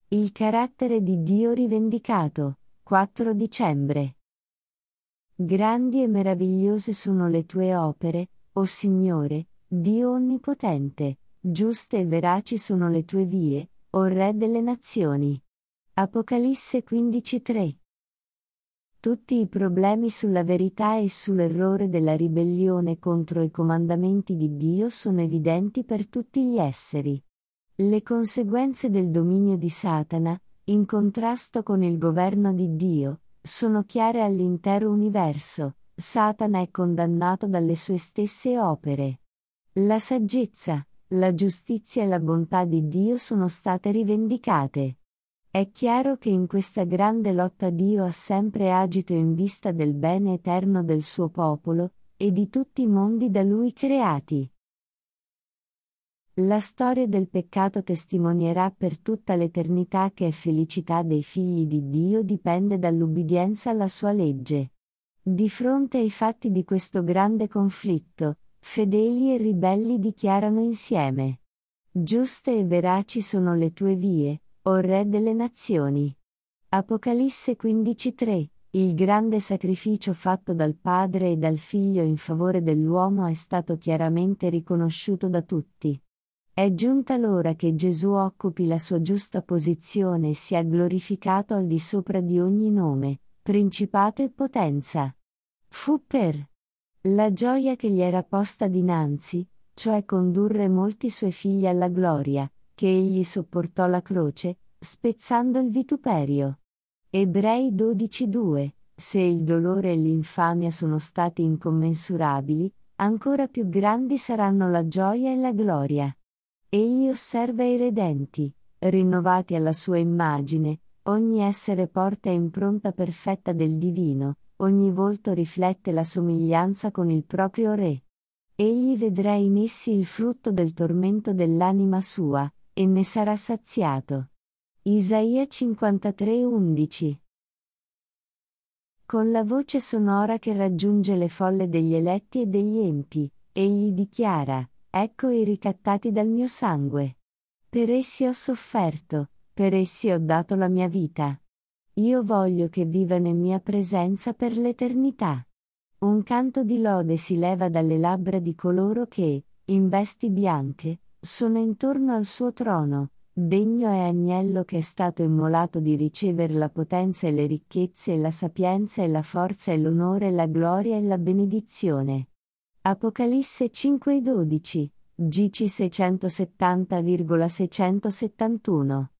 Il carattere di Dio rivendicato, 4 dicembre. Grandi e meravigliose sono le tue opere, o Signore, Dio onnipotente, giuste e veraci sono le tue vie, o Re delle nazioni. Apocalisse 15:3. Tutti i problemi sulla verità e sull'errore della ribellione contro i comandamenti di Dio sono evidenti per tutti gli esseri. Le conseguenze del dominio di Satana, in contrasto con il governo di Dio, sono chiare all'intero universo. Satana è condannato dalle sue stesse opere. La saggezza, la giustizia e la bontà di Dio sono state rivendicate. È chiaro che in questa grande lotta Dio ha sempre agito in vista del bene eterno del suo popolo, e di tutti i mondi da Lui creati. La storia del peccato testimonierà per tutta l'eternità che felicità dei figli di Dio dipende dall'ubbidienza alla sua legge. Di fronte ai fatti di questo grande conflitto, fedeli e ribelli dichiarano insieme: giuste e veraci sono le tue vie, o Re delle nazioni. Apocalisse 15:3. Il grande sacrificio fatto dal Padre e dal Figlio in favore dell'uomo è stato chiaramente riconosciuto da tutti. È giunta l'ora che Gesù occupi la sua giusta posizione e sia glorificato al di sopra di ogni nome, principato e potenza. Fu per la gioia che gli era posta dinanzi, cioè condurre molti suoi figli alla gloria, che egli sopportò la croce, spezzando il vituperio. Ebrei 12:2. Se il dolore e l'infamia sono stati incommensurabili, ancora più grandi saranno la gioia e la gloria. Egli osserva i redenti, rinnovati alla sua immagine, ogni essere porta impronta perfetta del divino, ogni volto riflette la somiglianza con il proprio Re. Egli vedrà in essi il frutto del tormento dell'anima sua, e ne sarà saziato. Isaia 53:11. Con la voce sonora che raggiunge le folle degli eletti e degli empi, egli dichiara: ecco i ricattati dal mio sangue. Per essi ho sofferto, per essi ho dato la mia vita. Io voglio che vivano in mia presenza per l'eternità. Un canto di lode si leva dalle labbra di coloro che, in vesti bianche, sono intorno al suo trono. Degno è Agnello che è stato immolato di ricevere la potenza e le ricchezze e la sapienza e la forza e l'onore e la gloria e la benedizione. Apocalisse 5:12, GC 670,671.